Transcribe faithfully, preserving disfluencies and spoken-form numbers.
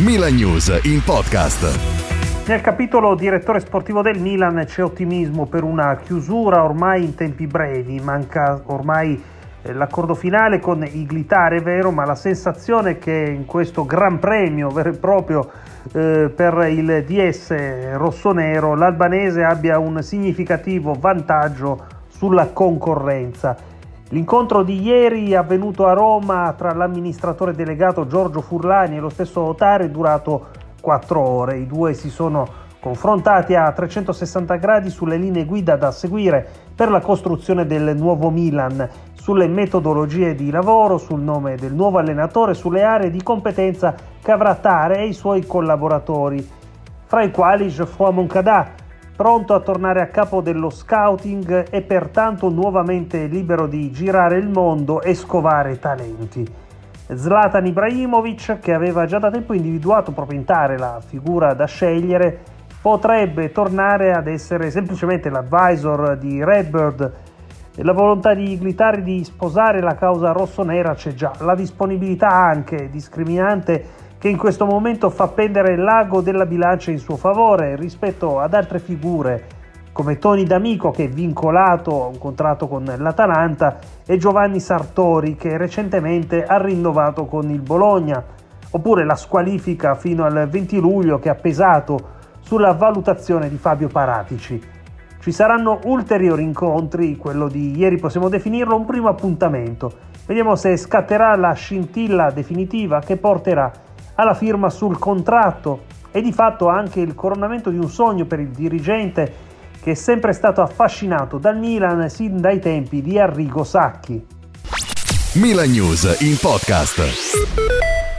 Milan News in podcast. Nel capitolo direttore sportivo del Milan c'è ottimismo per una chiusura ormai in tempi brevi. Manca ormai eh, l'accordo finale con Iglitare, è vero, ma la sensazione è che in questo gran premio vero e proprio eh, per il D S rossonero l'albanese abbia un significativo vantaggio sulla concorrenza. L'incontro di ieri avvenuto a Roma tra l'amministratore delegato Giorgio Furlani e lo stesso Otari è durato quattro ore. I due si sono confrontati a trecentosessanta gradi sulle linee guida da seguire per la costruzione del nuovo Milan, sulle metodologie di lavoro, sul nome del nuovo allenatore, sulle aree di competenza che avrà Tare e i suoi collaboratori, fra i quali Geoffroy Moncada, pronto a tornare a capo dello scouting e pertanto nuovamente libero di girare il mondo e scovare talenti. Zlatan Ibrahimovic, che aveva già da tempo individuato proprio in Tare la figura da scegliere, potrebbe tornare ad essere semplicemente l'advisor di Redbird. La volontà di Iglitare di sposare la causa rossonera c'è già, la disponibilità anche discriminante che in questo momento fa pendere l'ago della bilancia in suo favore rispetto ad altre figure come Tony D'Amico, che è vincolato a un contratto con l'Atalanta, e Giovanni Sartori, che recentemente ha rinnovato con il Bologna, oppure la squalifica fino al venti luglio che ha pesato sulla valutazione di Fabio Paratici. Ci saranno ulteriori incontri, quello di ieri possiamo definirlo un primo appuntamento. Vediamo se scatterà la scintilla definitiva che porterà alla firma sul contratto e di fatto anche il coronamento di un sogno per il dirigente che è sempre stato affascinato dal Milan sin dai tempi di Arrigo Sacchi. Milan News in podcast.